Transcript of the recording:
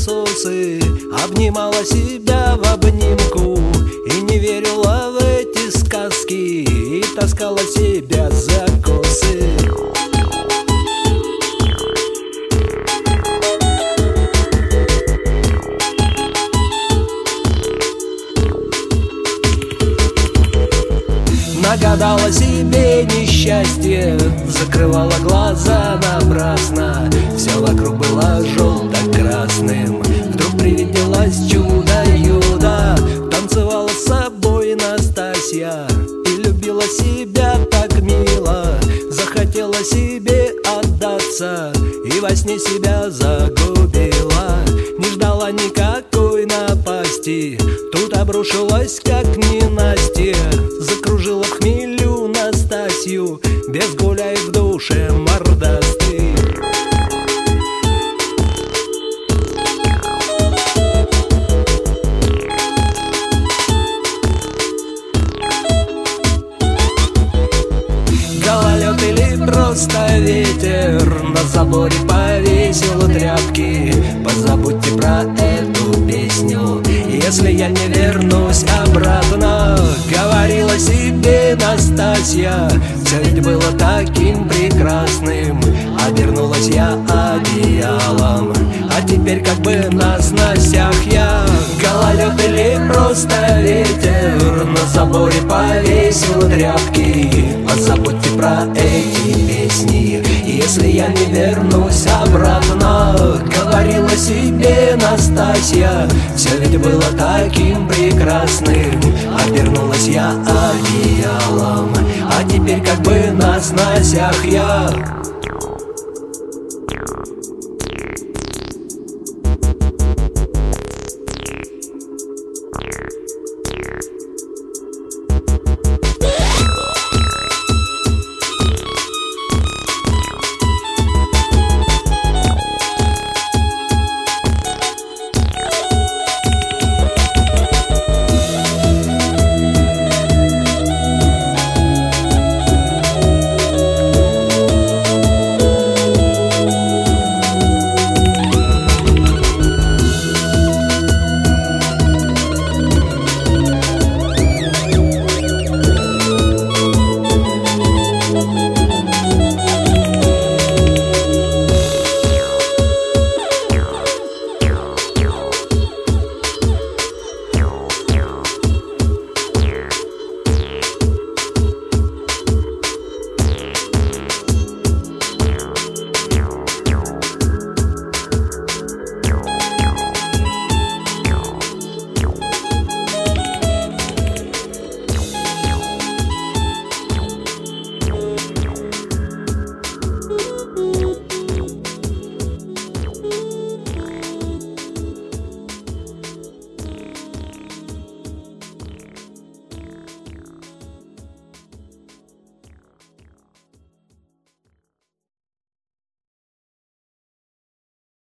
пылесосы, обнимала себя в обнимку и не верила в эти сказки, и таскала себя за косы. Нагадала себе несчастье, закрывала глаза напрасно. Все вокруг было желто-красным. Вдруг привиделось чудо-юдо. Танцевала с собой Настасья и любила себя так мило. Захотела себе отдаться и во сне себя загубила. Не ждала никакой напасти, тут обрушилась как ненастье. Закружила в хмелю Настасью, без гуляй в душе мордастый. Гололед или просто ветер, на заборе повесил тряпки. Позабудьте про эту песню, если я не вернусь обратно. Говорила себе Настасья, все ведь было таким прекрасным. Обернулась я одеялом, а теперь как бы на сносях я. Гололед или просто ветер, на заборе повесил тряпки. Позабудьте про эти песни, если я не вернусь обратно. Говорила себе Настасья, все ведь было таким прекрасным. Обернулась я одеялом, а теперь как бы на сносях я.